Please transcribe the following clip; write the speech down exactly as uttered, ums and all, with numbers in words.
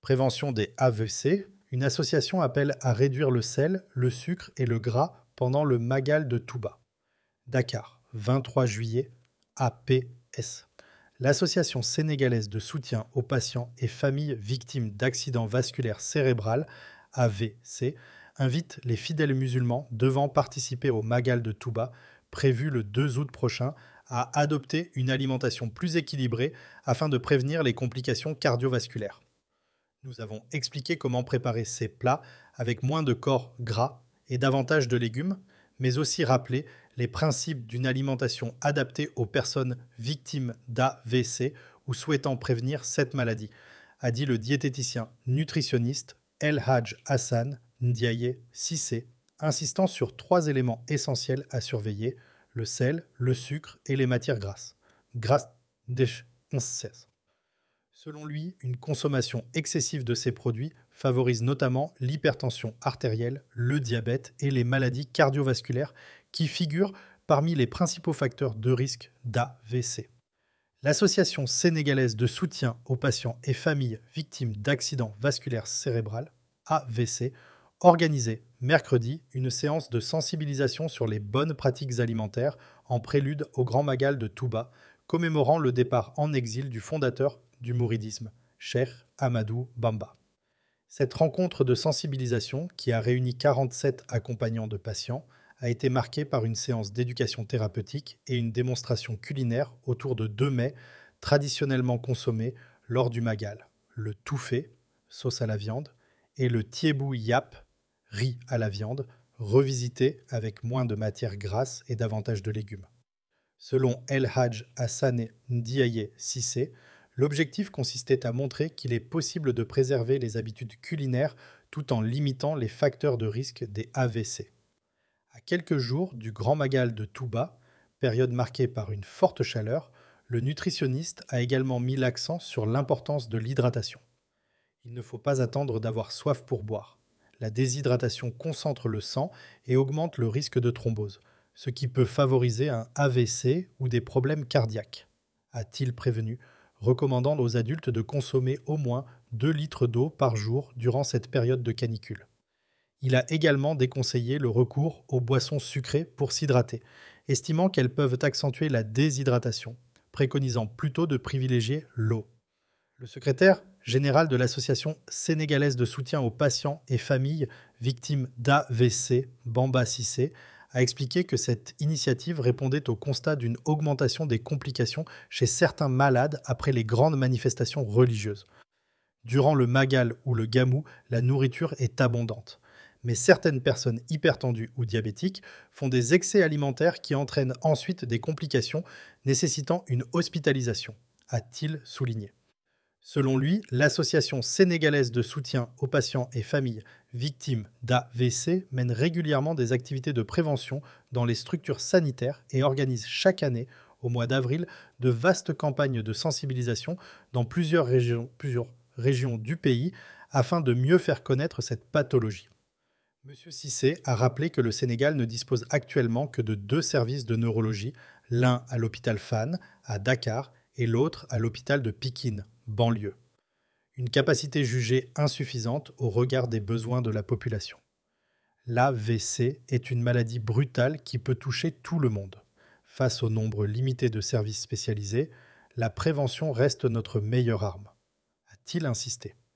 Prévention des A V C, une association appelle à réduire le sel, le sucre et le gras pendant le Magal de Touba. Dakar, vingt-trois juillet, A P S. L'association sénégalaise de soutien aux patients et familles victimes d'accidents vasculaires cérébral, A V C, invite les fidèles musulmans devant participer au Magal de Touba, prévu le deux août prochain, à adopter une alimentation plus équilibrée afin de prévenir les complications cardiovasculaires. Nous avons expliqué comment préparer ces plats avec moins de corps gras et davantage de légumes, mais aussi rappelé les principes d'une alimentation adaptée aux personnes victimes d'A V C ou souhaitant prévenir cette maladie, a dit le diététicien nutritionniste El Hadj Hassan Ndiaye Cissé, insistant sur trois éléments essentiels à surveiller: le sel, le sucre et les matières grasses. Grâce des Selon lui, une consommation excessive de ces produits favorise notamment l'hypertension artérielle, le diabète et les maladies cardiovasculaires qui figurent parmi les principaux facteurs de risque d'A V C. L'Association sénégalaise de soutien aux patients et familles victimes d'accidents vasculaires cérébrales, A V C, organisait mercredi une séance de sensibilisation sur les bonnes pratiques alimentaires en prélude au Grand Magal de Touba, commémorant le départ en exil du fondateur du mouridisme, Cheikh Ahmadou Bamba. Cette rencontre de sensibilisation, qui a réuni quarante-sept accompagnants de patients, a été marquée par une séance d'éducation thérapeutique et une démonstration culinaire autour de deux mets traditionnellement consommés lors du Magal: le touffé, sauce à la viande, et le tiébou yap, riz à la viande, revisité avec moins de matières grasses et davantage de légumes. Selon El Hadj Hassan Ndiaye Cissé, l'objectif consistait à montrer qu'il est possible de préserver les habitudes culinaires tout en limitant les facteurs de risque des A V C. À quelques jours du Grand Magal de Touba, période marquée par une forte chaleur, le nutritionniste a également mis l'accent sur l'importance de l'hydratation. Il ne faut pas attendre d'avoir soif pour boire. La déshydratation concentre le sang et augmente le risque de thrombose, ce qui peut favoriser un A V C ou des problèmes cardiaques, a-t-il prévenu, recommandant aux adultes de consommer au moins deux litres d'eau par jour durant cette période de canicule. Il a également déconseillé le recours aux boissons sucrées pour s'hydrater, estimant qu'elles peuvent accentuer la déshydratation, préconisant plutôt de privilégier l'eau. Le secrétaire général de l'Association sénégalaise de soutien aux patients et familles victimes d'A V C, Bamba Cissé, a expliqué que cette initiative répondait au constat d'une augmentation des complications chez certains malades après les grandes manifestations religieuses. Durant le Magal ou le Gamou, la nourriture est abondante. Mais certaines personnes hypertendues ou diabétiques font des excès alimentaires qui entraînent ensuite des complications nécessitant une hospitalisation, a-t-il souligné. Selon lui, l'Association sénégalaise de soutien aux patients et familles victimes d'A V C mène régulièrement des activités de prévention dans les structures sanitaires et organise chaque année, au mois d'avril, de vastes campagnes de sensibilisation dans plusieurs régions, plusieurs régions du pays afin de mieux faire connaître cette pathologie. M. Cissé a rappelé que le Sénégal ne dispose actuellement que de deux services de neurologie, l'un à l'hôpital Fann, à Dakar, et l'autre à l'hôpital de Pikine, banlieue. Une capacité jugée insuffisante au regard des besoins de la population. L'A V C est une maladie brutale qui peut toucher tout le monde. Face au nombre limité de services spécialisés, la prévention reste notre meilleure arme, a-t-il insisté.